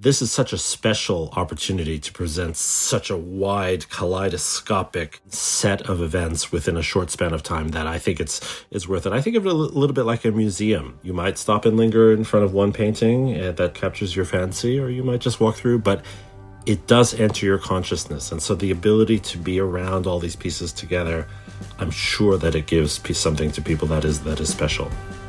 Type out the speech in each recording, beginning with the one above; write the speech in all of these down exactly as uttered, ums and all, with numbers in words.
this is such a special opportunity to present such a wide, kaleidoscopic set of events within a short span of time that I think it's it's worth it. I think of it a little bit like a museum. You might stop and linger in front of one painting uh, that captures your fancy, or you might just walk through, but it does enter your consciousness. And so the ability to be around all these pieces together, I'm sure that it gives something to people that is that is special.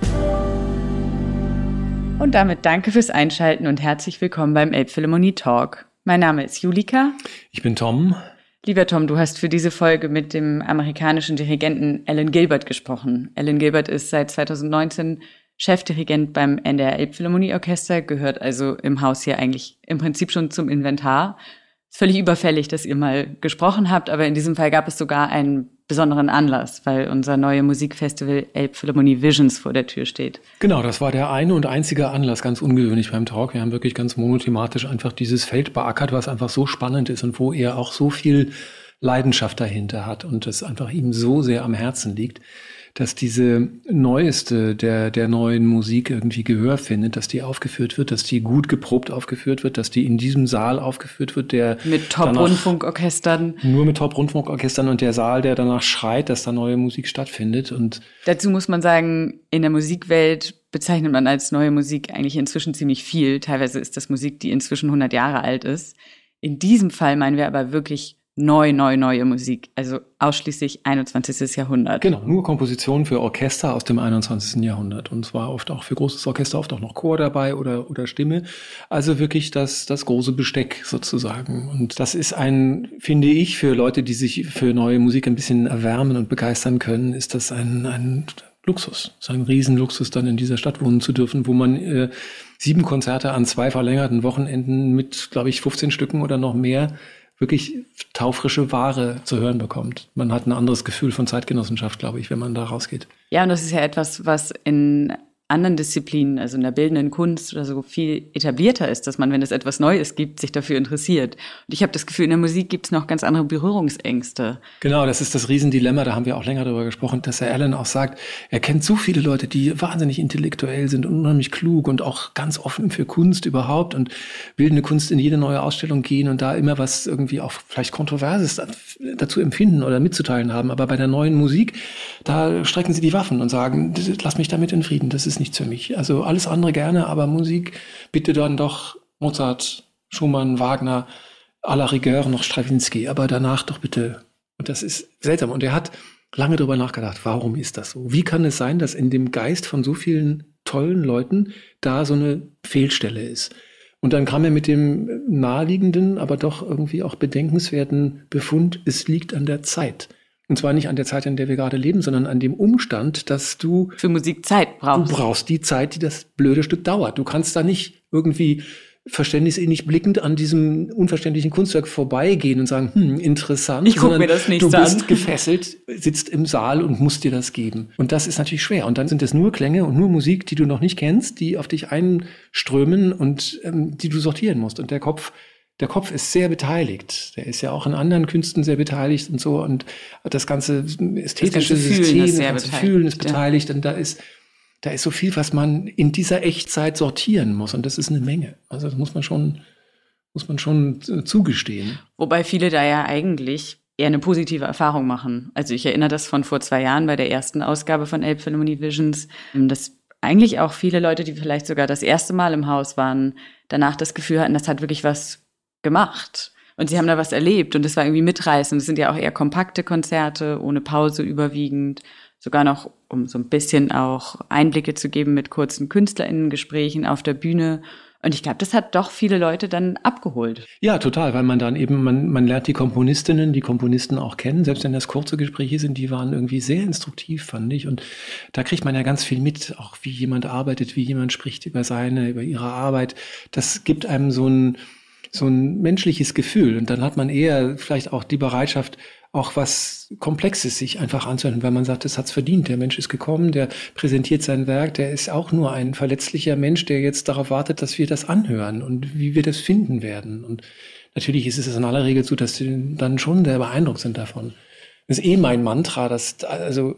Und damit danke fürs Einschalten und herzlich willkommen beim Elbphilharmonie Talk. Mein Name ist Julika. Ich bin Tom. Lieber Tom, du hast für diese Folge mit dem amerikanischen Dirigenten Alan Gilbert gesprochen. Alan Gilbert ist seit zwanzig neunzehn Chefdirigent beim N D R Elbphilharmonieorchester, gehört also im Haus hier eigentlich im Prinzip schon zum Inventar. Ist völlig überfällig, dass ihr mal gesprochen habt, aber in diesem Fall gab es sogar einen besonderen Anlass, weil unser neues Musikfestival Elbphilharmonie Visions vor der Tür steht. Genau, das war der eine und einzige Anlass, ganz ungewöhnlich beim Talk. Wir haben wirklich ganz monothematisch einfach dieses Feld beackert, was einfach so spannend ist und wo er auch so viel Leidenschaft dahinter hat und es einfach ihm so sehr am Herzen liegt, dass diese neueste der der neuen Musik irgendwie Gehör findet, dass die aufgeführt wird, dass die gut geprobt aufgeführt wird, dass die in diesem Saal aufgeführt wird, der mit Top-Rundfunkorchestern. Nur mit Top-Rundfunkorchestern und der Saal, der danach schreit, dass da neue Musik stattfindet. Und dazu muss man sagen, in der Musikwelt bezeichnet man als neue Musik eigentlich inzwischen ziemlich viel. Teilweise ist das Musik, die inzwischen hundert Jahre alt ist. In diesem Fall meinen wir aber wirklich neu, neu, neue Musik, also ausschließlich einundzwanzigstes Jahrhundert. Genau, nur Kompositionen für Orchester aus dem einundzwanzigsten Jahrhundert. Und zwar oft auch für großes Orchester, oft auch noch Chor dabei oder oder Stimme. Also wirklich das das große Besteck sozusagen. Und das ist ein, finde ich, für Leute, die sich für neue Musik ein bisschen erwärmen und begeistern können, ist das ein ein Luxus. Es ist ein Riesenluxus, dann in dieser Stadt wohnen zu dürfen, wo man äh, sieben Konzerte an zwei verlängerten Wochenenden mit, glaube ich, fünfzehn Stücken oder noch mehr wirklich taufrische Ware zu hören bekommt. Man hat ein anderes Gefühl von Zeitgenossenschaft, glaube ich, wenn man da rausgeht. Ja, und das ist ja etwas, was in anderen Disziplinen, also in der bildenden Kunst oder so, viel etablierter ist, dass man, wenn es etwas Neues gibt, sich dafür interessiert. Und ich habe das Gefühl, in der Musik gibt es noch ganz andere Berührungsängste. Genau, das ist das Riesendilemma, da haben wir auch länger darüber gesprochen, dass Herr Alan auch sagt, er kennt so viele Leute, die wahnsinnig intellektuell sind und unheimlich klug und auch ganz offen für Kunst überhaupt und bildende Kunst in jede neue Ausstellung gehen und da immer was irgendwie auch vielleicht Kontroverses dazu empfinden oder mitzuteilen haben. Aber bei der neuen Musik, da strecken sie die Waffen und sagen, lass mich damit in Frieden, das ist nichts für mich. Also alles andere gerne, aber Musik bitte dann doch Mozart, Schumann, Wagner, à la rigueur noch Stravinsky, aber danach doch bitte. Und das ist seltsam. Und er hat lange darüber nachgedacht, warum ist das so? Wie kann es sein, dass in dem Geist von so vielen tollen Leuten da so eine Fehlstelle ist? Und dann kam er mit dem naheliegenden, aber doch irgendwie auch bedenkenswerten Befund, es liegt an der Zeit. Und zwar nicht an der Zeit, in der wir gerade leben, sondern an dem Umstand, dass du für Musik Zeit brauchst. Du brauchst die Zeit, die das blöde Stück dauert. Du kannst da nicht irgendwie verständnisinnig blickend an diesem unverständlichen Kunstwerk vorbeigehen und sagen, hm, interessant. Ich gucke mir das nicht an. Du bist an. gefesselt, sitzt im Saal und musst dir das geben. Und das ist natürlich schwer. Und dann sind es nur Klänge und nur Musik, die du noch nicht kennst, die auf dich einströmen und ähm, die du sortieren musst. Und der Kopf Der Kopf ist sehr beteiligt. Der ist ja auch in anderen Künsten sehr beteiligt und so. Und das ganze ästhetische das ganze System, Fühlen ist das ganze Fühlen ist beteiligt. Und da ist, da ist so viel, was man in dieser Echtzeit sortieren muss. Und das ist eine Menge. Also das muss man schon, muss man schon zugestehen. Wobei viele da ja eigentlich eher eine positive Erfahrung machen. Also ich erinnere das von vor zwei Jahren bei der ersten Ausgabe von Elbphilharmonie Visions, dass eigentlich auch viele Leute, die vielleicht sogar das erste Mal im Haus waren, danach das Gefühl hatten, das hat wirklich was gemacht. Und sie haben da was erlebt und es war irgendwie mitreißend. Es sind ja auch eher kompakte Konzerte, ohne Pause überwiegend. Sogar noch, um so ein bisschen auch Einblicke zu geben mit kurzen KünstlerInnen-Gesprächen auf der Bühne. Und ich glaube, das hat doch viele Leute dann abgeholt. Ja, total, weil man dann eben, man, man lernt die Komponistinnen, die Komponisten auch kennen. Selbst wenn das kurze Gespräche sind, die waren irgendwie sehr instruktiv, fand ich. Und da kriegt man ja ganz viel mit, auch wie jemand arbeitet, wie jemand spricht über seine, über ihre Arbeit. Das gibt einem so ein so ein menschliches Gefühl. Und dann hat man eher vielleicht auch die Bereitschaft, auch was Komplexes sich einfach anzuhören, weil man sagt, das hat's verdient. Der Mensch ist gekommen, der präsentiert sein Werk, der ist auch nur ein verletzlicher Mensch, der jetzt darauf wartet, dass wir das anhören und wie wir das finden werden. Und natürlich ist es in aller Regel so, dass sie dann schon sehr beeindruckt sind davon. Das ist eh mein Mantra, dass, also,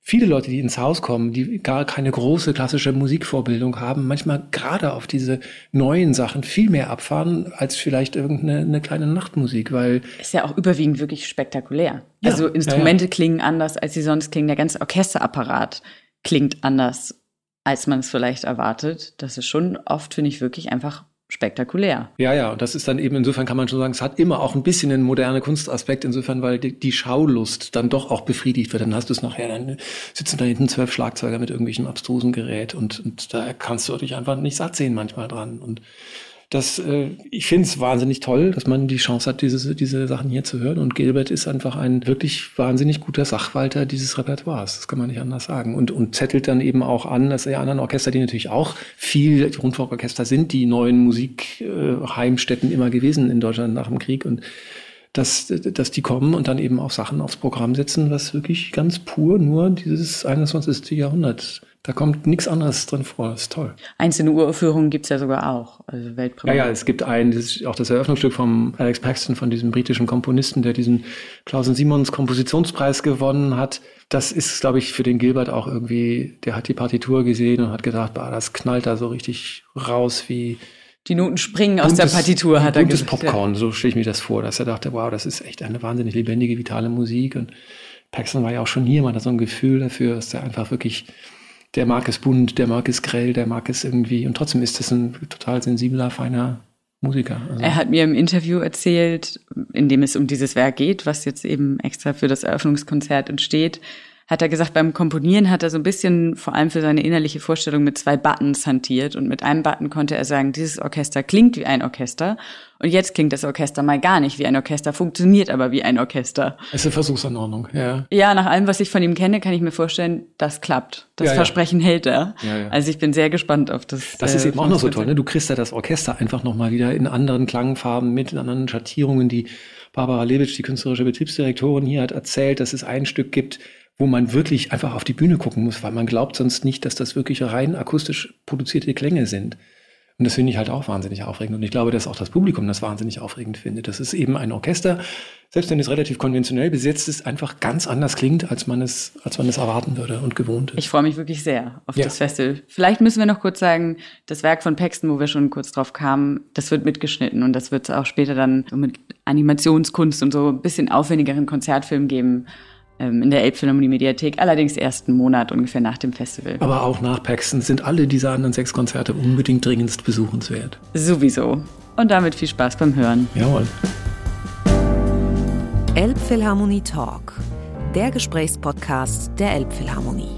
viele Leute, die ins Haus kommen, die gar keine große klassische Musikvorbildung haben, manchmal gerade auf diese neuen Sachen viel mehr abfahren als vielleicht irgendeine eine kleine Nachtmusik, weil... Ist ja auch überwiegend wirklich spektakulär. Ja, also Instrumente ja, ja. klingen anders, als sie sonst klingen. Der ganze Orchesterapparat klingt anders, als man es vielleicht erwartet. Das ist schon oft, finde ich, wirklich einfach spektakulär. Ja, ja, und das ist dann eben, insofern kann man schon sagen, es hat immer auch ein bisschen einen modernen Kunstaspekt, insofern, weil die, die Schaulust dann doch auch befriedigt wird. Dann hast du es nachher, dann sitzen da hinten zwölf Schlagzeuger mit irgendwelchen abstrusen Gerät und, und da kannst du dich einfach nicht satt sehen manchmal dran. Und das, äh, ich finde es wahnsinnig toll, dass man die Chance hat, diese, diese Sachen hier zu hören. Und Gilbert ist einfach ein wirklich wahnsinnig guter Sachwalter dieses Repertoires. Das kann man nicht anders sagen. Und, und zettelt dann eben auch an, dass die anderen Orchester, die natürlich auch viel Rundfunkorchester sind, die neuen Musikheimstätten äh, immer gewesen in Deutschland nach dem Krieg. Und dass, dass die kommen und dann eben auch Sachen aufs Programm setzen, was wirklich ganz pur nur dieses einundzwanzigsten Jahrhundert. Da kommt nichts anderes drin vor. Das ist toll. Einzelne Uraufführungen gibt's ja sogar auch. Also Weltpremiere. Ja, ja, es gibt ein, das ist auch das Eröffnungsstück vom Alex Paxton, von diesem britischen Komponisten, der diesen Klaus und Simons Kompositionspreis gewonnen hat. Das ist, glaube ich, für den Gilbert auch irgendwie, der hat die Partitur gesehen und hat gedacht, bah, das knallt da so richtig raus wie... Die Noten springen aus buntes, der Partitur, hat er gesagt. Buntes Popcorn, so stelle ich mir das vor, dass er dachte, wow, das ist echt eine wahnsinnig lebendige, vitale Musik. Und Paxton war ja auch schon hier, man hat so ein Gefühl dafür, dass der einfach wirklich, der mag es bunt, der mag es grell, der mag es irgendwie, und trotzdem ist das ein total sensibler, feiner Musiker. Also. Er hat mir im Interview erzählt, in dem es um dieses Werk geht, was jetzt eben extra für das Eröffnungskonzert entsteht, hat er gesagt, beim Komponieren hat er so ein bisschen, vor allem für seine innerliche Vorstellung, mit zwei Buttons hantiert. Und mit einem Button konnte er sagen, dieses Orchester klingt wie ein Orchester. Und jetzt klingt das Orchester mal gar nicht wie ein Orchester, funktioniert aber wie ein Orchester. Es ist eine Versuchsanordnung, ja. Ja, nach allem, was ich von ihm kenne, kann ich mir vorstellen, das klappt. Das ja, Versprechen ja. hält er. Ja, ja. Also ich bin sehr gespannt auf das. Das ist äh, eben auch noch so toll, ne? Du kriegst ja das Orchester einfach nochmal wieder in anderen Klangfarben mit, in anderen Schattierungen. Die Barbara Lebitsch, die künstlerische Betriebsdirektorin hier, hat erzählt, dass es ein Stück gibt, wo man wirklich einfach auf die Bühne gucken muss, weil man glaubt sonst nicht, dass das wirklich rein akustisch produzierte Klänge sind. Und das finde ich halt auch wahnsinnig aufregend. Und ich glaube, dass auch das Publikum das wahnsinnig aufregend findet. Das ist eben ein Orchester, selbst wenn es relativ konventionell besetzt ist, einfach ganz anders klingt, als man es, als man es erwarten würde und gewohnt ist. Ich freue mich wirklich sehr auf ja. das Festival. Vielleicht müssen wir noch kurz sagen, das Werk von Paxton, wo wir schon kurz drauf kamen, das wird mitgeschnitten und das wird es auch später dann mit Animationskunst und so ein bisschen aufwendigeren Konzertfilm geben. In der Elbphilharmonie-Mediathek, allerdings erst einen Monat ungefähr nach dem Festival. Aber auch nach Paxton sind alle diese anderen sechs Konzerte unbedingt dringendst besuchenswert. Sowieso. Und damit viel Spaß beim Hören. Jawohl. Elbphilharmonie Talk, der Gesprächspodcast der Elbphilharmonie.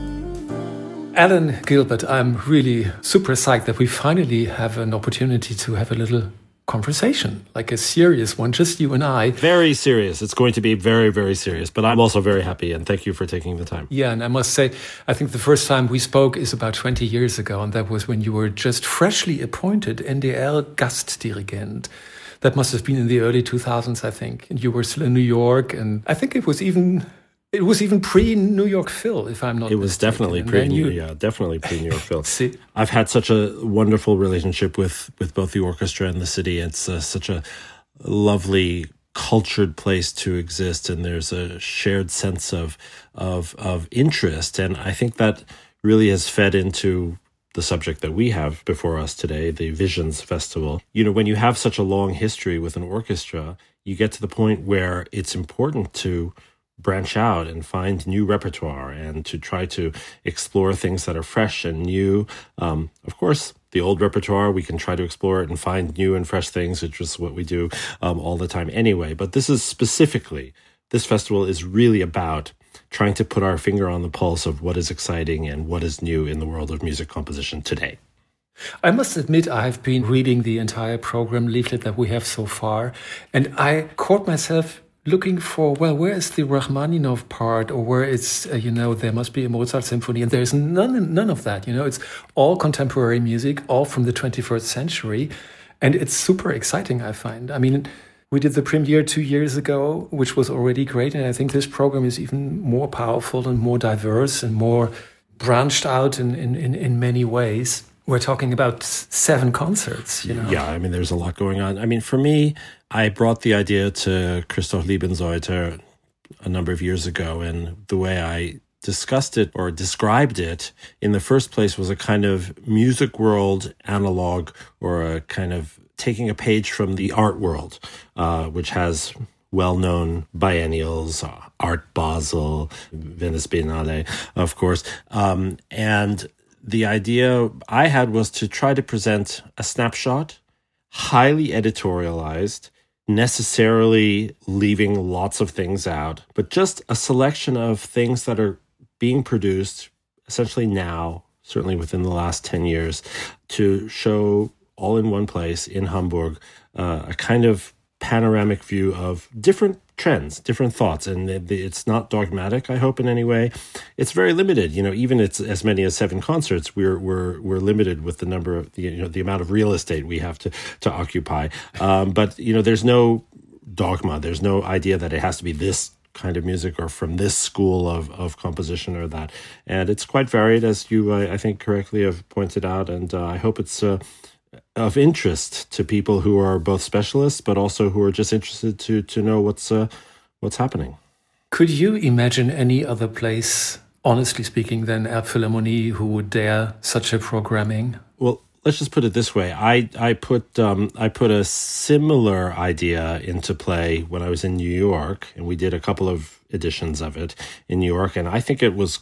Alan Gilbert, I'm really super psyched that we finally have an opportunity to have a little conversation, like a serious one, just you and I. Very serious. It's going to be very, very serious. But I'm also very happy, and thank you for taking the time. Yeah, and I must say, I think the first time we spoke is about twenty years ago, and that was when you were just freshly appointed N D R Gastdirigent. That must have been in the early two thousands, I think. And you were still in New York, and I think it was even... It was even pre-New York Phil, if I'm not It was mistaken. definitely pre-New yeah, definitely pre-New York Phil. See? I've had such a wonderful relationship with, with both the orchestra and the city. It's uh, such a lovely, cultured place to exist, and there's a shared sense of, of, of interest. And I think that really has fed into the subject that we have before us today, the Visions Festival. You know, when you have such a long history with an orchestra, you get to the point where it's important to branch out and find new repertoire and to try to explore things that are fresh and new. Um, of course, the old repertoire, we can try to explore it and find new and fresh things, which is what we do um, all the time anyway. But this is specifically, this festival is really about trying to put our finger on the pulse of what is exciting and what is new in the world of music composition today. I must admit, I've been reading the entire program leaflet that we have so far, and I caught myself looking for, well, where is the Rachmaninoff part, or where it's, uh, you know, there must be a Mozart symphony, and there's none, none of that, you know, it's all contemporary music, all from the twenty-first century, and it's super exciting, I find. I mean, we did the premiere two years ago, which was already great, and I think this program is even more powerful and more diverse and more branched out in, in, in, in many ways. We're talking about seven concerts, you know. Yeah, I mean, there's a lot going on. I mean, for me, I brought the idea to Christoph Liebenzeuter a number of years ago, and the way I discussed it or described it in the first place was a kind of music world analog, or a kind of taking a page from the art world, uh, which has well-known biennials, uh, Art Basel, Venice Biennale, of course. Um, and the idea I had was to try to present a snapshot, highly editorialized, necessarily leaving lots of things out, but just a selection of things that are being produced essentially now, certainly within the last ten years, to show all in one place in Hamburg, uh, a kind of panoramic view of different trends, different thoughts. And it's not dogmatic, I hope, in any way. It's very limited. You know, even it's as many as seven concerts, we're we're we're limited with the number of the you know the amount of real estate we have to to occupy. Um, but you know, there's no dogma. There's no idea that it has to be this kind of music or from this school of, of composition or that. And it's quite varied, as you uh, I think correctly have pointed out. And uh, I hope it's uh, of interest to people who are both specialists, but also who are just interested to to know what's uh, what's happening. Could you imagine any other place, honestly speaking, than Elbphilharmonie who would dare such a programming? Well, let's just put it this way. I I put um, I put a similar idea into play when I was in New York, and we did a couple of editions of it in New York, and I think it was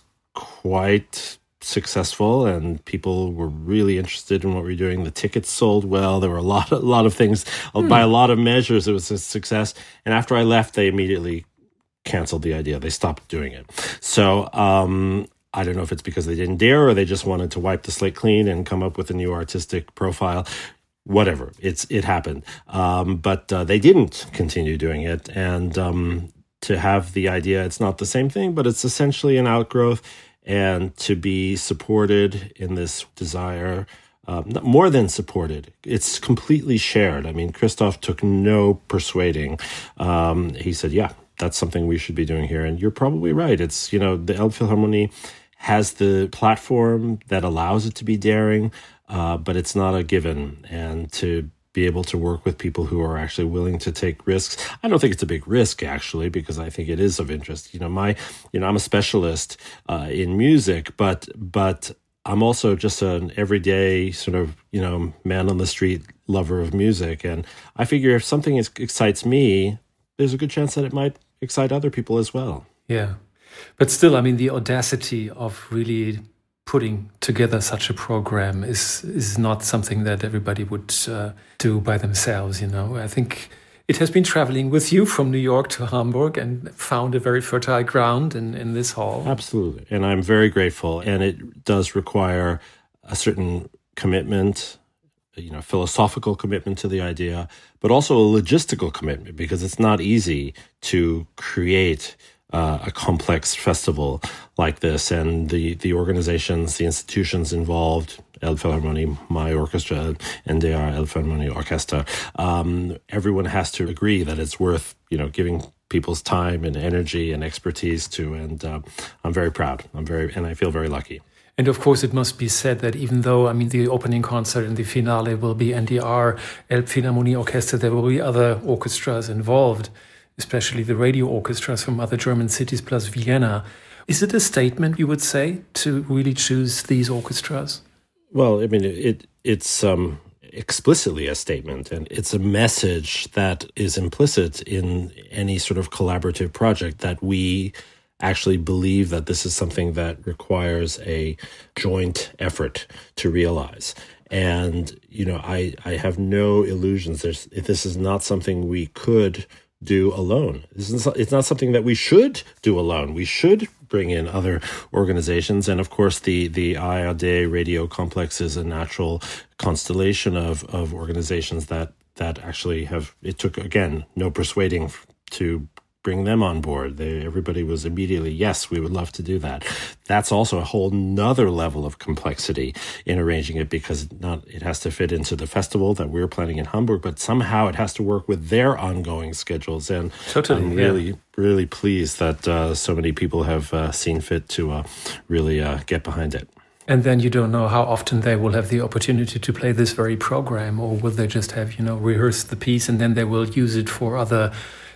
quite successful, and people were really interested in what we were doing. The tickets sold well. There were a lot, a lot of things. Hmm. By a lot of measures, it was a success. And after I left, they immediately canceled the idea. They stopped doing it. So um, I don't know if it's because they didn't dare, or they just wanted to wipe the slate clean and come up with a new artistic profile. Whatever. It's it happened. Um, but uh, they didn't continue doing it. And um, to have the idea, it's not the same thing, but it's essentially an outgrowth. And to be supported in this desire, um, more than supported, it's completely shared. I mean, Christoph took no persuading. Um, he said, yeah, that's something we should be doing here. And you're probably right. It's, you know, the Elbphilharmonie has the platform that allows it to be daring, uh, but it's not a given. And to be able to work with people who are actually willing to take risks. I don't think it's a big risk, actually, because I think it is of interest. You know, my, you know, I'm a specialist uh, in music, but but I'm also just an everyday sort of, you know, man on the street lover of music. And I figure if something is, excites me, there's a good chance that it might excite other people as well. Yeah. But still, I mean, the audacity of really putting together such a program is is not something that everybody would uh, do by themselves, you know. I think it has been traveling with you from New York to Hamburg and found a very fertile ground in, in this hall. Absolutely. And I'm very grateful. And it does require a certain commitment, you know, philosophical commitment to the idea, but also a logistical commitment, because it's not easy to create Uh, a complex festival like this, and the, the organizations, the institutions involved, Elbphilharmonie, my orchestra, N D R, Elbphilharmonie Orchester, um, everyone has to agree that it's worth, you know, giving people's time and energy and expertise to, and uh, I'm very proud. I'm very, and I feel very lucky. And of course, it must be said that even though, I mean, the opening concert and the finale will be N D R, Elbphilharmonie Orchester, there will be other orchestras involved, especially the radio orchestras from other German cities plus Vienna. Is it a statement, you would say, to really choose these orchestras? Well, I mean, it it's um, explicitly a statement, and it's a message that is implicit in any sort of collaborative project, that we actually believe that this is something that requires a joint effort to realize. And, you know, I, I have no illusions. There's, this is not something we could do alone. This is, it's not something that we should do alone. We should bring in other organizations. And of course, the, the A R D radio complex is a natural constellation of, of organizations that, that actually have, it took, again, no persuading to bring them on board. They, everybody was immediately, yes, we would love to do that. That's also a whole nother level of complexity in arranging it, because not it has to fit into the festival that we're planning in Hamburg, but somehow it has to work with their ongoing schedules. And totally, I'm really, yeah. really pleased that uh, so many people have uh, seen fit to uh, really uh, get behind it. And then you don't know how often they will have the opportunity to play this very program, or will they just have, you know, rehearsed the piece and then they will use it for other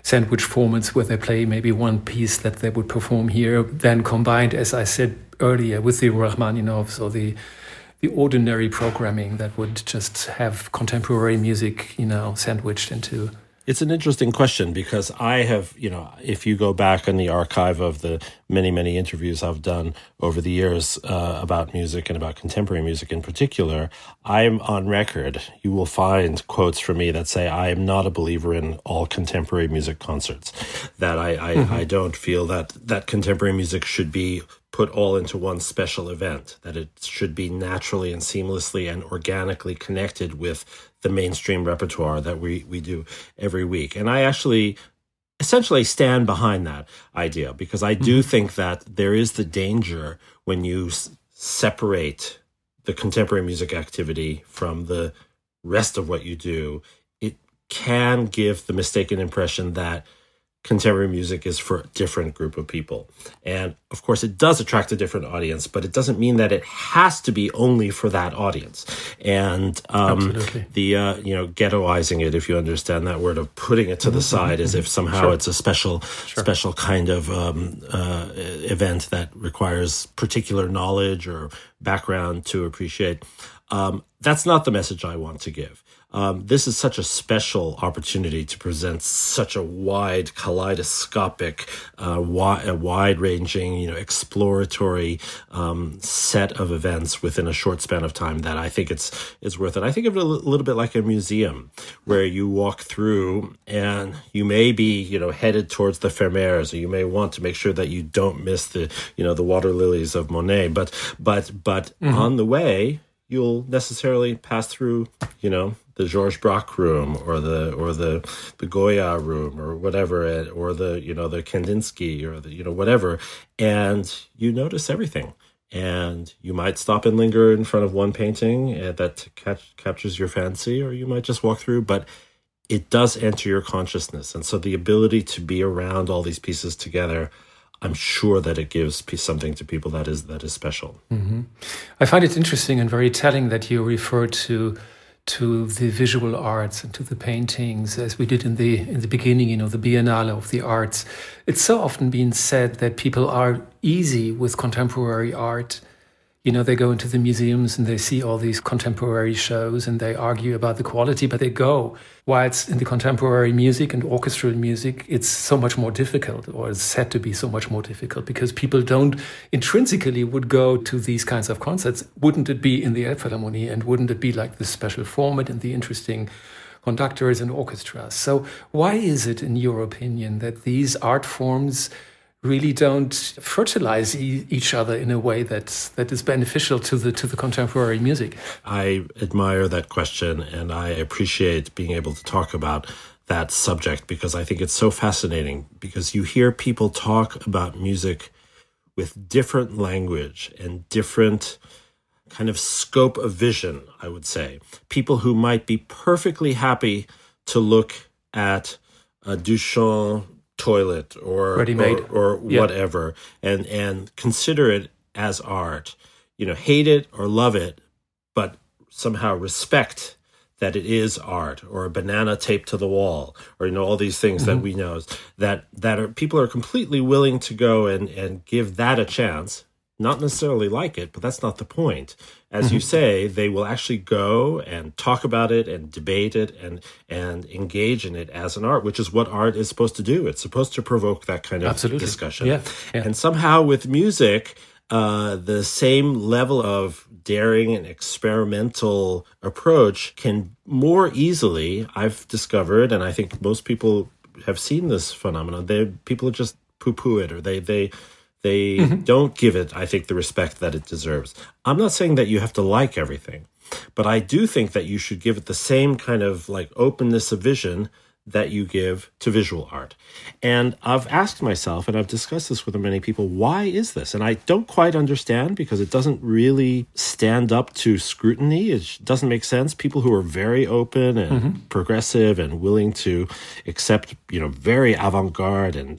sandwich formats where they play maybe one piece that they would perform here, then combined, as I said earlier, with the Rachmaninoffs or the the ordinary programming that would just have contemporary music, you know, sandwiched into. It's an interesting question because I have, you know, if you go back in the archive of the many, many interviews I've done over the years uh, about music and about contemporary music in particular, I'm on record. You will find quotes from me that say I am not a believer in all contemporary music concerts, that I, I, mm-hmm. I don't feel that, that contemporary music should be put all into one special event, that it should be naturally and seamlessly and organically connected with the mainstream repertoire that we, we do every week. And I actually essentially stand behind that idea because I do mm-hmm. think that there is the danger when you s- separate the contemporary music activity from the rest of what you do. It can give the mistaken impression that contemporary music is for a different group of people. And of course, it does attract a different audience, but it doesn't mean that it has to be only for that audience. And um, the, uh, you know, ghettoizing it, if you understand that word, of putting it to the mm-hmm. side as if somehow sure. it's a special, sure. special kind of um, uh, event that requires particular knowledge or background to appreciate. Um, that's not the message I want to give. Um, this is such a special opportunity to present such a wide, kaleidoscopic, uh, wi- wide-ranging, you know, exploratory um, set of events within a short span of time that I think it's it's worth it. I think of it a l- little bit like a museum where you walk through and you may be, you know, headed towards the Vermeers, or you may want to make sure that you don't miss the, you know, the water lilies of Monet. But but but mm-hmm. on the way, you'll necessarily pass through, you know, the Georges Braque room or the or the the Goya room or whatever, or the, you know, the Kandinsky or the, you know, whatever, and you notice everything. And you might stop and linger in front of one painting that catch, captures your fancy, or you might just walk through, but it does enter your consciousness. And so the ability to be around all these pieces together, I'm sure that it gives something to people that is that is special. Mm-hmm. I find it interesting and very telling that you refer to to the visual arts and to the paintings, as we did in the in the beginning, you know, the Biennale of the Arts. It's so often been said that people are easy with contemporary art. You know, they go into the museums and they see all these contemporary shows and they argue about the quality, but they go. While it's in the contemporary music and orchestral music, it's so much more difficult, or it's said to be so much more difficult, because people don't intrinsically would go to these kinds of concerts. Wouldn't it be in the Elbphilharmonie, and wouldn't it be like the special format and the interesting conductors and orchestras? So why is it, in your opinion, that these art forms really don't fertilize e- each other in a way that that is beneficial to the to the contemporary music? I admire that question, and I appreciate being able to talk about that subject, because I think it's so fascinating, because you hear people talk about music with different language and different kind of scope of vision, I would say. People who might be perfectly happy to look at a Duchamp toilet or ready-made or, or yeah. whatever, and and consider it as art, you know, hate it or love it, but somehow respect that it is art, or a banana taped to the wall, or, you know, all these things mm-hmm. that we know that that are people are completely willing to go and and give that a chance. Not necessarily like it, but that's not the point. As you say, they will actually go and talk about it and debate it and and engage in it as an art, which is what art is supposed to do. It's supposed to provoke that kind of Absolutely. discussion. Yeah, yeah. And somehow with music, uh, the same level of daring and experimental approach can more easily, I've discovered, and I think most people have seen this phenomenon, they people just poo-poo it, or they they They mm-hmm. don't give it, I think, the respect that it deserves. I'm not saying that you have to like everything, but I do think that you should give it the same kind of like openness of vision that you give to visual art. And I've asked myself, and I've discussed this with many people, why is this? And I don't quite understand, because it doesn't really stand up to scrutiny. It doesn't make sense. People who are very open and mm-hmm. progressive and willing to accept, you know, very avant-garde and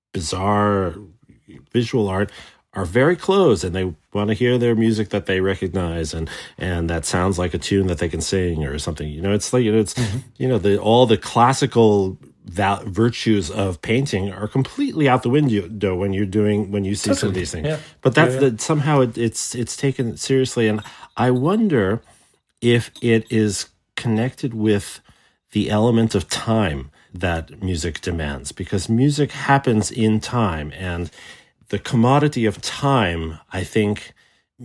bizarre visual art are very closed, and they want to hear their music that they recognize and and that sounds like a tune that they can sing or something. You know, it's like, you know, it's mm-hmm. you know, the all the classical val- virtues of painting are completely out the window when you're doing when you see Totally. some of these things. Yeah. But that's Yeah, yeah. the somehow it, it's it's taken seriously, and I wonder if it is connected with the element of time that music demands, because music happens in time, and the commodity of time, I think,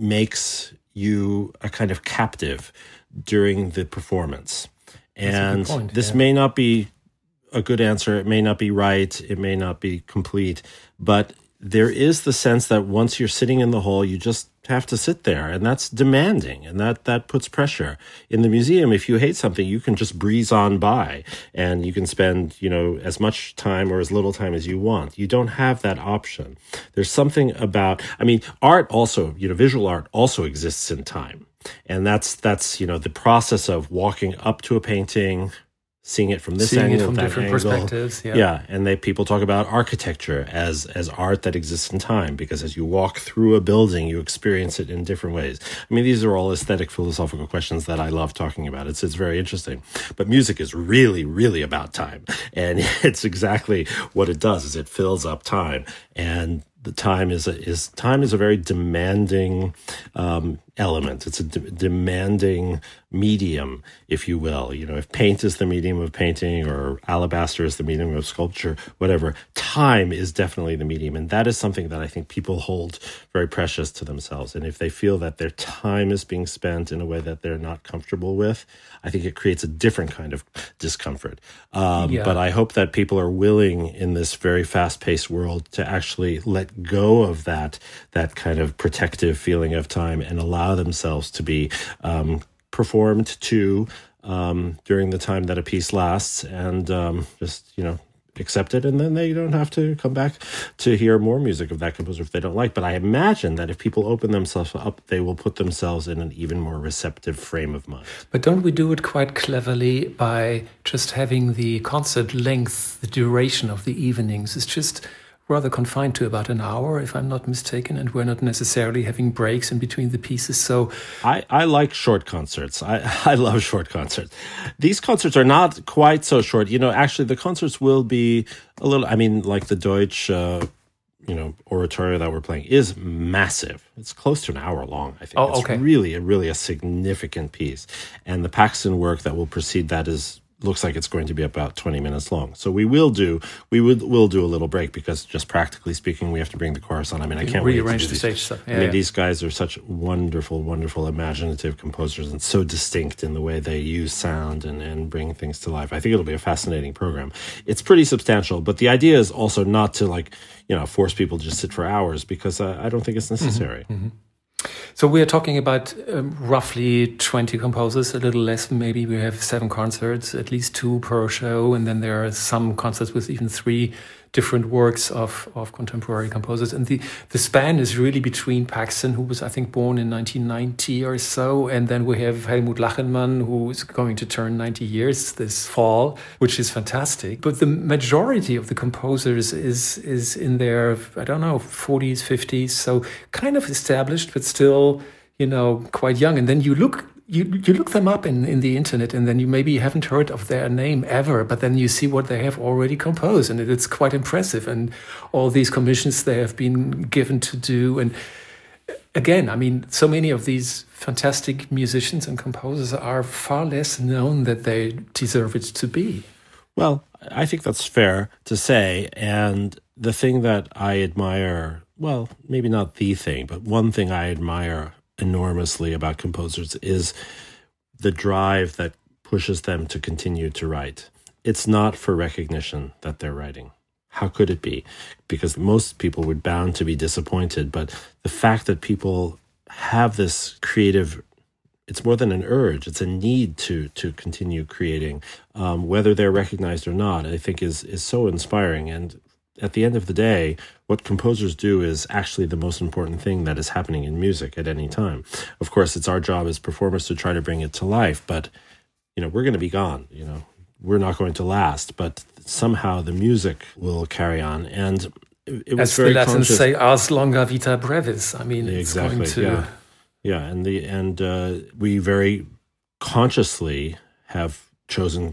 makes you a kind of captive during the performance. And point, this yeah. may not be a good answer, it may not be right, it may not be complete, but there is the sense that once you're sitting in the hall, you just have to sit there, and that's demanding, and that, that puts pressure. In the museum, if you hate something, you can just breeze on by, and you can spend, you know, as much time or as little time as you want. You don't have that option. There's something about, I mean, art also, you know, visual art also exists in time, and that's, that's, you know, the process of walking up to a painting, seeing it from this Seeing angle, it from that different angle. perspectives. Yeah. yeah, and they people talk about architecture as as art that exists in time, because as you walk through a building, you experience it in different ways. I mean, these are all aesthetic, philosophical questions that I love talking about. It's it's very interesting. But music is really, really about time, and it's exactly what it does: is it fills up time, and the time is a, is time is a very demanding um, element. It's a de- demanding medium, if you will. You know, if paint is the medium of painting, or alabaster is the medium of sculpture, whatever, time is definitely the medium, and that is something that I think people hold very precious to themselves. And if they feel that their time is being spent in a way that they're not comfortable with, I think it creates a different kind of discomfort. Um, Yeah. But I hope that people are willing in this very fast-paced world to actually let go of that that kind of protective feeling of time and allow themselves to be um, performed to um, during the time that a piece lasts, and um, just, you know, accept it, and then they don't have to come back to hear more music of that composer if they don't like. But I imagine that if people open themselves up, they will put themselves in an even more receptive frame of mind. But don't we do it quite cleverly by just having the concert length, the duration of the evenings is just rather confined to about an hour, if I'm not mistaken, and we're not necessarily having breaks in between the pieces. So I, I like short concerts. I, I love short concerts. These concerts are not quite so short. You know, actually, the concerts will be a little, I mean, like the Deutsch, uh, you know, oratorio that we're playing is massive. It's close to an hour long, I think. Oh, it's okay. really, really a significant piece. And the Paxton work that will precede that is looks like it's going to be about twenty minutes long. So we will do we would will do a little break, because just practically speaking, we have to bring the chorus on. I mean, I can't rearrange wait to do the these. stage stuff. Yeah, I mean, yeah. these guys are such wonderful, wonderful, imaginative composers, and so distinct in the way they use sound and, and bring things to life. I think it'll be a fascinating program. It's pretty substantial, but the idea is also not to, like, you know, force people to just sit for hours, because I, I don't think it's necessary. Mm-hmm, mm-hmm. So we are talking about um, roughly twenty composers, a little less. Maybe we have seven concerts, at least two per show. And then there are some concerts with even three different works of, of contemporary composers. And the, the span is really between Paxton, who was, I think, born in nineteen ninety or so. And then we have Helmut Lachenmann, who is going to turn ninety years this fall, which is fantastic. But the majority of the composers is, is in their, I don't know, forties, fifties. So kind of established, but still, you know, quite young. And then you look You you look them up in, in the internet, and then you maybe haven't heard of their name ever, but then you see what they have already composed, and it, it's quite impressive. And all these commissions they have been given to do. And again, I mean, so many of these fantastic musicians and composers are far less known than they deserve it to be. Well, I think that's fair to say. And the thing that I admire, well, maybe not the thing, but one thing I admire enormously about composers is the drive that pushes them to continue to write. It's not for recognition that they're writing. How could it be? Because most people would bound to be disappointed, but the fact that people have this creative, it's more than an urge, it's a need to to continue creating, um, whether they're recognized or not, I think is is so inspiring. And at the end of the day, what composers do is actually the most important thing that is happening in music at any time. Of course, it's our job as performers to try to bring it to life, but, you know, we're going to be gone, you know, we're not going to last, but somehow the music will carry on. And it, it was As very the Latins conscious. say, ars longa vita brevis. I mean, it's Exactly, going to... yeah. Yeah, and the and uh, we very consciously have chosen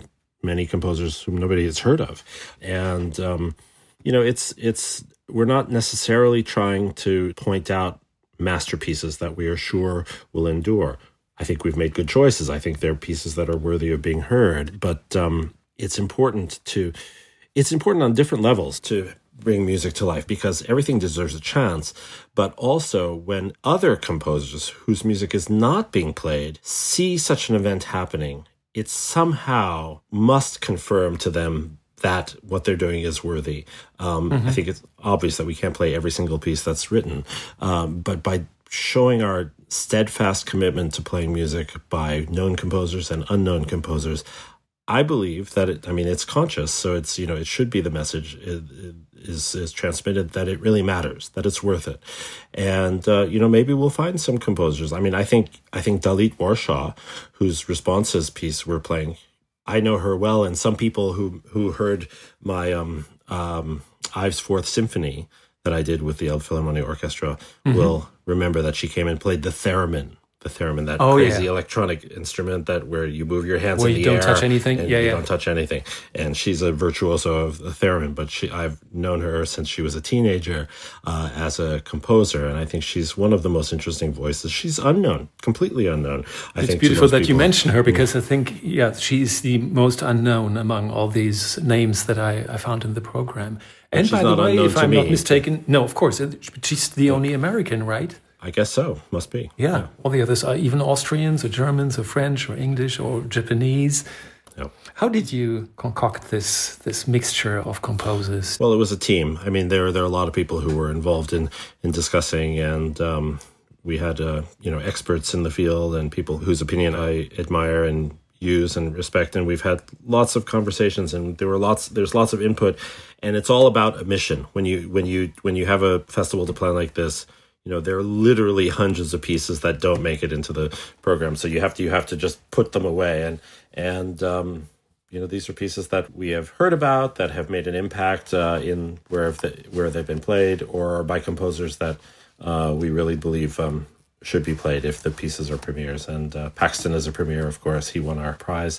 many composers whom nobody has heard of. And, um, you know, it's it's we're not necessarily trying to point out masterpieces that we are sure will endure. I think we've made good choices. I think they're pieces that are worthy of being heard. But um, it's important to it's important on different levels to bring music to life, because everything deserves a chance. But also when other composers whose music is not being played see such an event happening, it somehow must confirm to them that what they're doing is worthy. Um, mm-hmm. I think it's obvious that we can't play every single piece that's written. Um, but by showing our steadfast commitment to playing music by known composers and unknown composers, I believe that it, I mean, it's conscious. So it's, you know, it should be the message it, it is, is transmitted that it really matters, that it's worth it. And, uh, you know, maybe we'll find some composers. I mean, I think, I think Dalit Warshaw, whose Responses piece we're playing, I know her well. And some people who, who heard my, um, um, Ives Fourth Symphony that I did with the Elbphilharmonie Orchestra mm-hmm. will remember that she came and played the theremin. The theremin, that oh, crazy yeah. electronic instrument that where you move your hands where in the you don't air touch anything. And yeah, you yeah. don't touch anything. And she's a virtuoso of the theremin, but she, I've known her since she was a teenager uh, as a composer, and I think she's one of the most interesting voices. She's unknown, completely unknown. I it's think beautiful that people. you mention her, because yeah. I think, yeah, she's the most unknown among all these names that I, I found in the program. And, and by the way, if I'm me. not mistaken, no, of course, she's the only American, right? I guess so. Must be. Yeah. yeah. All the others are even Austrians or Germans or French or English or Japanese. Yep. How did you concoct this this mixture of composers? Well, it was a team. I mean, there there are a lot of people who were involved in in discussing, and um, we had uh, you know experts in the field and people whose opinion I admire and use and respect. And we've had lots of conversations, and there were lots. There's lots of input, and it's all about a mission. When you when you when you have a festival to plan like this, you know, there are literally hundreds of pieces that don't make it into the program. So you have to you have to just put them away. And, and um, you know, these are pieces that we have heard about, that have made an impact uh, in where, the, where they've been played, or by composers that uh, we really believe um, should be played if the pieces are premieres. And uh, Paxton is a premiere, of course. He won our prize.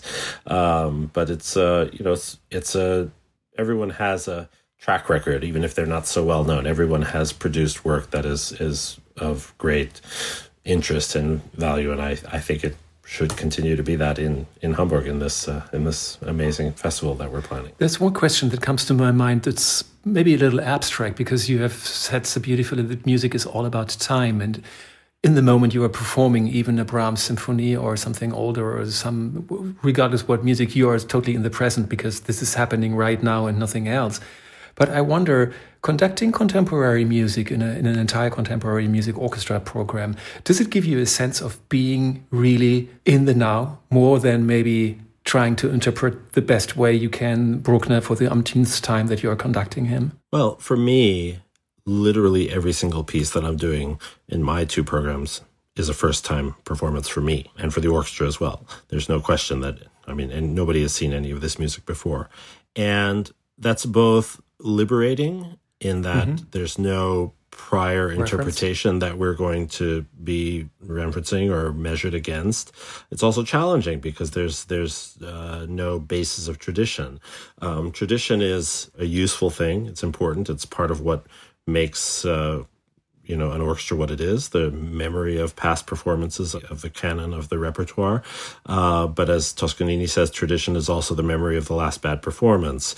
Um, but it's, uh, you know, it's, it's a, everyone has a track record, even if they're not so well known. Everyone has produced work that is is of great interest and value, and I, I think it should continue to be that in, in Hamburg in this uh, in this amazing festival that we're planning. There's one question that comes to my mind that's maybe a little abstract, because you have said so beautifully that music is all about time, and in the moment you are performing even a Brahms symphony or something older or some, regardless what music, you are totally in the present, because this is happening right now and nothing else. But I wonder, conducting contemporary music in, a, in an entire contemporary music orchestra program, does it give you a sense of being really in the now, more than maybe trying to interpret the best way you can Bruckner for the umpteenth time that you are conducting him? Well, for me, literally every single piece that I'm doing in my two programs is a first-time performance for me and for the orchestra as well. There's no question that, I mean, and nobody has seen any of this music before. And that's both liberating in that mm-hmm. there's no prior Reference. interpretation that we're going to be referencing or measured against. It's also challenging because there's there's uh, no basis of tradition. Um, tradition is a useful thing. It's important. It's part of what makes uh, you know an orchestra what it is, the memory of past performances of the canon of the repertoire. Uh, but as Toscanini says, tradition is also the memory of the last bad performance.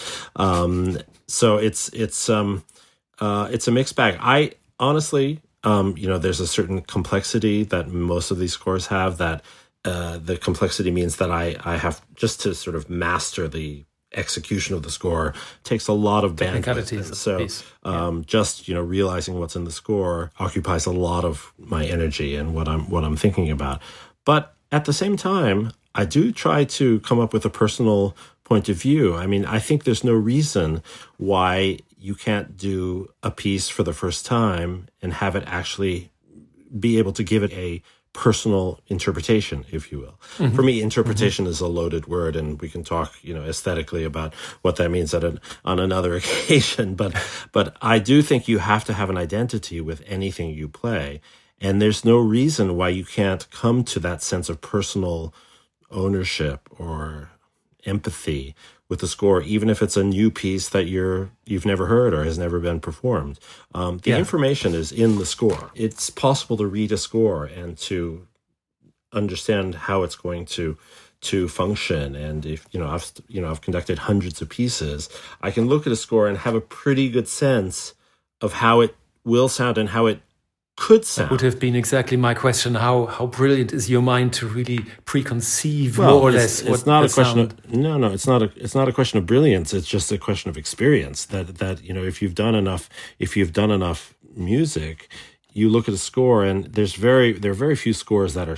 Um, so it's it's um, uh, it's a mixed bag. I honestly, um, you know, there's a certain complexity that most of these scores have. That uh, the complexity means that I I have just to sort of master the execution of the score takes a lot of bandwidth. So um, just, you know, realizing what's in the score occupies a lot of my energy and what I'm what I'm thinking about. But at the same time, I do try to come up with a personal point of view. I mean, I think there's no reason why you can't do a piece for the first time and have it actually be able to give it a personal interpretation, if you will. Mm-hmm. For me, interpretation mm-hmm. is a loaded word, and we can talk, you know, aesthetically about what that means at an, on another occasion. But but I do think you have to have an identity with anything you play, and there's no reason why you can't come to that sense of personal ownership or empathy with the score, even if it's a new piece that you're you've never heard or has never been performed. Um, the yeah. information is in the score. It's possible to read a score and to understand how it's going to to function. And if you know, I've you know I've conducted hundreds of pieces, I can look at a score and have a pretty good sense of how it will sound and how it could sound. That would have been exactly my question. How how brilliant is your mind to really preconceive well, more or less? It's, it's not a question sound. of no, no. It's not a it's not a question of brilliance. It's just a question of experience. That that you know, if you've done enough, if you've done enough music, you look at a score, and there's very there are very few scores that are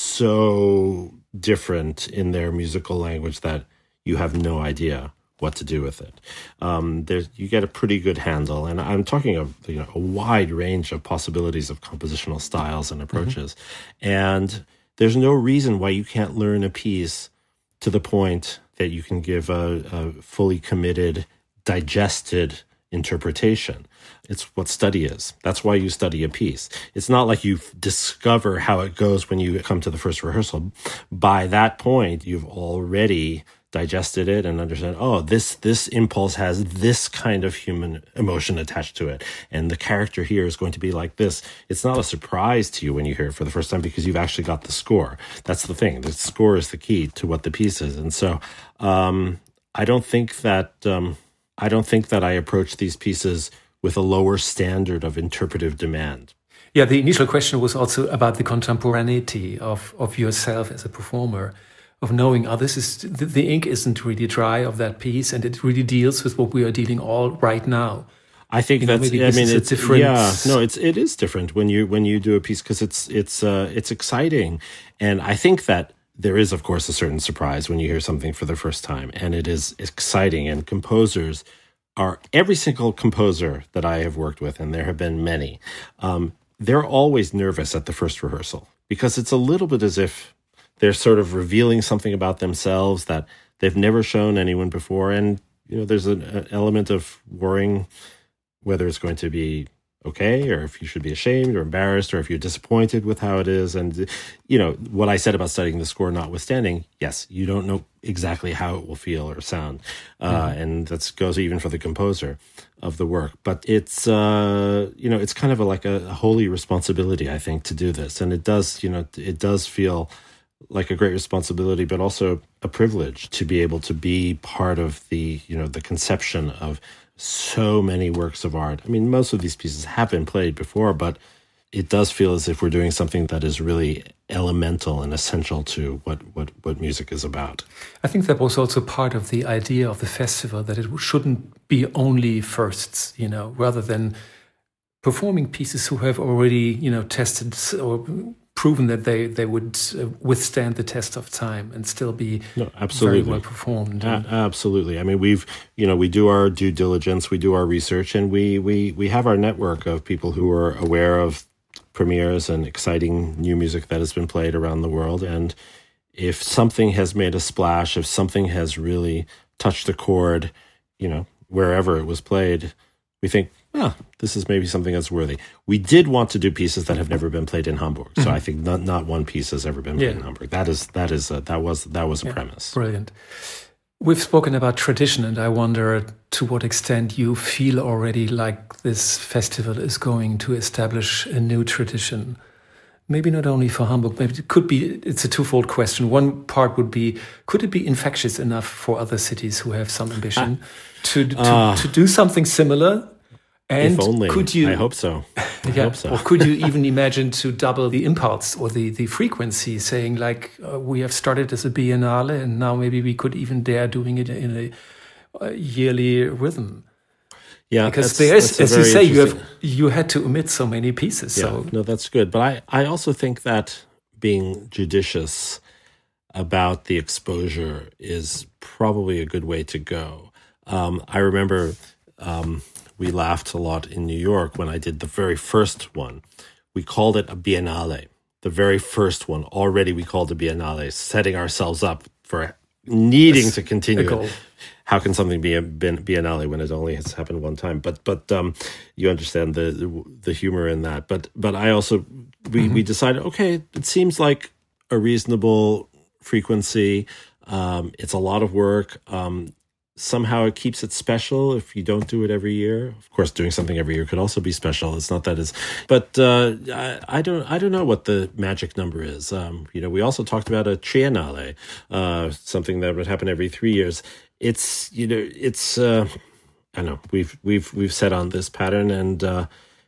so different in their musical language that you have no idea what to do with it. Um, there's you get a pretty good handle, and I'm talking of you know a wide range of possibilities of compositional styles and approaches, mm-hmm. and there's no reason why you can't learn a piece to the point that you can give a, a fully committed, digested interpretation. It's what study is. That's why you study a piece. It's not like you discover how it goes when you come to the first rehearsal. By that point, you've already digested it and understand, oh, this this impulse has this kind of human emotion attached to it. And the character here is going to be like this. It's not a surprise to you when you hear it for the first time because you've actually got the score. That's the thing. The score is the key to what the piece is. And so um, I don't think that um, I don't think that I approach these pieces with a lower standard of interpretive demand. Yeah, the initial question was also about the contemporaneity of, of yourself as a performer, of knowing, oh, this is the, the ink isn't really dry of that piece, and it really deals with what we are dealing all right now. I think you that's. Know, I mean, it's different. Yeah, no, it's it is different when you when you do a piece because it's it's uh, it's exciting, and I think that there is, of course, a certain surprise when you hear something for the first time, and it is exciting. And composers are every single composer that I have worked with, and there have been many. Um, they're always nervous at the first rehearsal because it's a little bit as if they're sort of revealing something about themselves that they've never shown anyone before. And, you know, there's an, an element of worrying whether it's going to be okay, or if you should be ashamed or embarrassed, or if you're disappointed with how it is. And, you know, what I said about studying the score notwithstanding, yes, you don't know exactly how it will feel or sound. Uh, mm-hmm. And that goes even for the composer of the work. But it's, uh, you know, it's kind of a, like a, a holy responsibility, I think, to do this. And it does, you know, it does feel like a great responsibility, but also a privilege to be able to be part of the, you know, the conception of so many works of art. I mean, most of these pieces have been played before, but it does feel as if we're doing something that is really elemental and essential to what, what, what music is about. I think that was also part of the idea of the festival, that it shouldn't be only firsts, you know, rather than performing pieces who have already, you know, tested or proven that they, they would withstand the test of time and still be no, absolutely. very well performed. A- absolutely. I mean, we've, you know, we do our due diligence, we do our research, and we, we, we have our network of people who are aware of premieres and exciting new music that has been played around the world. And if something has made a splash, if something has really touched a chord, you know, wherever it was played, we think, well, this is maybe something that's worthy. We did want to do pieces that have never been played in Hamburg, so mm-hmm. I think not not one piece has ever been played yeah. in Hamburg. That is that is a, that was that was a yeah, premise. Brilliant. We've spoken about tradition, and I wonder to what extent you feel already like this festival is going to establish a new tradition. Maybe not only for Hamburg, maybe it could be, it's a twofold question. One part would be, could it be infectious enough for other cities who have some ambition ah. to, to, uh, to do something similar? And if only. Could you, I hope so. I yeah, hope so. Or could you even imagine to double the impulse or the, the frequency, saying like, uh, we have started as a biennale and now maybe we could even dare doing it in a, a yearly rhythm? Yeah, because there is, as you say, you have you had to omit so many pieces. Yeah, so no, that's good. But I, I also think that being judicious about the exposure is probably a good way to go. Um, I remember um, we laughed a lot in New York when I did the very first one. We called it a biennale. The very first one, already we called it a biennale, setting ourselves up for needing that's to continue it. How can something be a biennale when it only has happened one time? But but um, you understand the, the the humor in that. But but I also we, mm-hmm. we decided, okay, it seems like a reasonable frequency. Um, it's a lot of work. Um, somehow it keeps it special if you don't do it every year. Of course, doing something every year could also be special. It's not that it's, but uh, I, I don't, I don't know what the magic number is. Um, you know, we also talked about a triennale, uh, something that would happen every three years. It's, you know, it's, uh, I don't know, we've, we've, we've set on this pattern, and uh,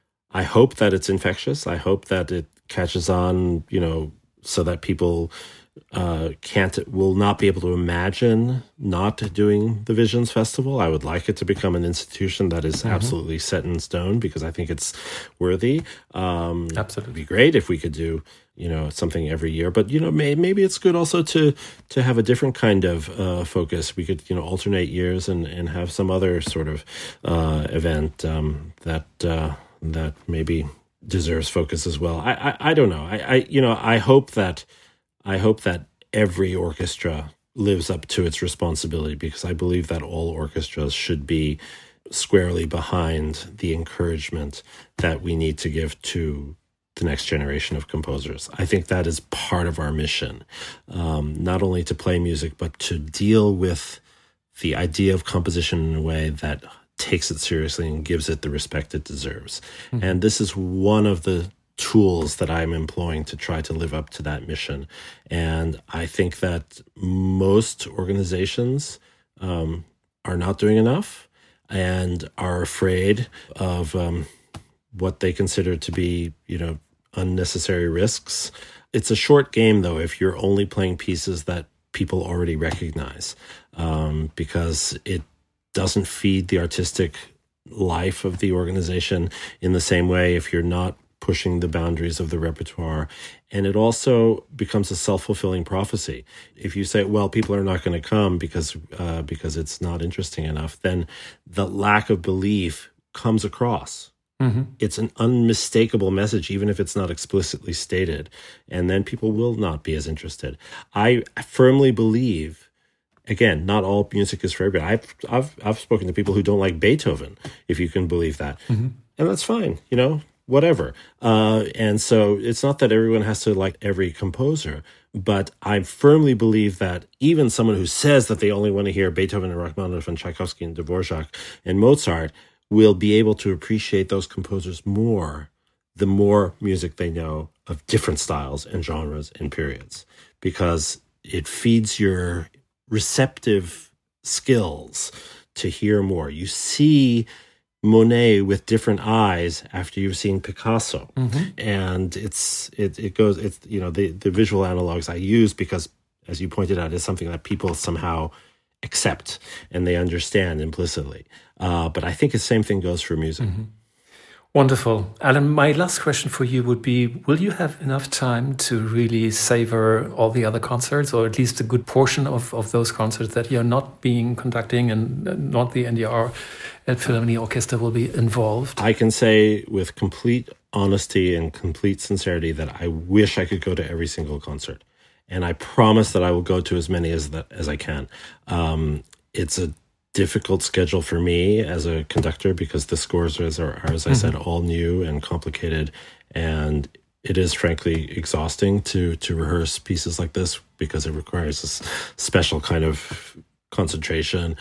I hope that it's infectious. I hope that it catches on, you know, so that people uh, can't, will not be able to imagine not doing the Visions Festival. I would like it to become an institution that is mm-hmm. absolutely set in stone, because I think it's worthy. Um, absolutely. It'd be great if we could do, you know, something every year, but, you know, may, maybe it's good also to, to have a different kind of uh, focus. We could, you know, alternate years and, and have some other sort of uh, event um, that, uh, that maybe deserves focus as well. I, I, I don't know. I, I, you know, I hope that, I hope that every orchestra lives up to its responsibility, because I believe that all orchestras should be squarely behind the encouragement that we need to give to the next generation of composers. I think that is part of our mission, um, not only to play music, but to deal with the idea of composition in a way that takes it seriously and gives it the respect it deserves. Mm-hmm. And this is one of the tools that I'm employing to try to live up to that mission. And I think that most organizations um, are not doing enough and are afraid of um, what they consider to be, you know, unnecessary risks. It's a short game, though, if you're only playing pieces that people already recognize, um, because it doesn't feed the artistic life of the organization in the same way if you're not pushing the boundaries of the repertoire. And it also becomes a self-fulfilling prophecy. If you say, well, people are not going to come because uh, because it's not interesting enough, then the lack of belief comes across. Mm-hmm. It's an unmistakable message, even if it's not explicitly stated. And then people will not be as interested. I firmly believe, again, not all music is for everybody. I've, I've, I've spoken to people who don't like Beethoven, if you can believe that. Mm-hmm. And that's fine, you know, whatever. Uh, and so it's not that everyone has to like every composer, but I firmly believe that even someone who says that they only want to hear Beethoven and Rachmaninoff and Tchaikovsky and Dvorak and Mozart will be able to appreciate those composers more the more music they know of different styles and genres and periods, because it feeds your receptive skills to hear more. You see Monet with different eyes after you've seen Picasso. Mm-hmm. And it's it it goes it's you know the the visual analogs I use because, as you pointed out, is something that people somehow accept and they understand implicitly. Uh, but I think the same thing goes for music. Mm-hmm. Wonderful. Alan, my last question for you would be, will you have enough time to really savor all the other concerts, or at least a good portion of, of those concerts that you're not being conducting and not the N D R Elbphilharmonie Orchestra will be involved? I can say with complete honesty and complete sincerity that I wish I could go to every single concert. And I promise that I will go to as many as that, as I can. Um, it's a difficult schedule for me as a conductor because the scores are, are, are as I mm-hmm. said, all new and complicated. And it is frankly exhausting to to rehearse pieces like this because it requires a special kind of concentration,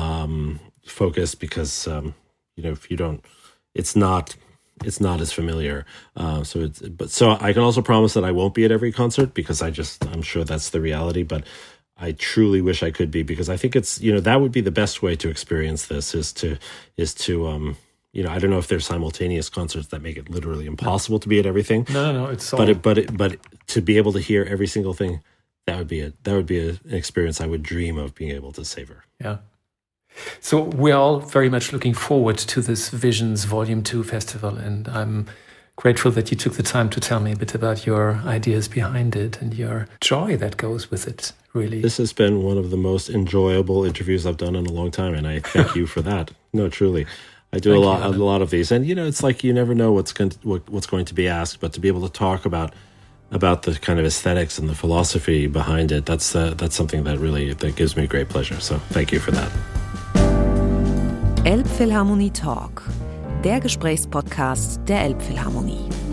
um, focus, because, um, you know, if you don't, it's not... It's not as familiar, uh, so it's. But so I can also promise that I won't be at every concert because I just I'm sure that's the reality. But I truly wish I could be, because I think it's you know that would be the best way to experience this is to is to um you know I don't know if there's simultaneous concerts that make it literally impossible to be at everything. No, no, no it's all... but it, but it, but to be able to hear every single thing, that would be a that would be a, an experience I would dream of being able to savor. Yeah. So we're all very much looking forward to this Visions Volume two Festival, and I'm grateful that you took the time to tell me a bit about your ideas behind it and your joy that goes with it, really. This has been one of the most enjoyable interviews I've done in a long time, and I thank you for that. No, truly. I do thank a lot you, a lot of these, and you know, it's like you never know what's going to, what, what's going to be asked, but to be able to talk about about the kind of aesthetics and the philosophy behind it, that's uh, that's something that really that gives me great pleasure. So thank you for that. Elbphilharmonie Talk, der Gesprächspodcast der Elbphilharmonie.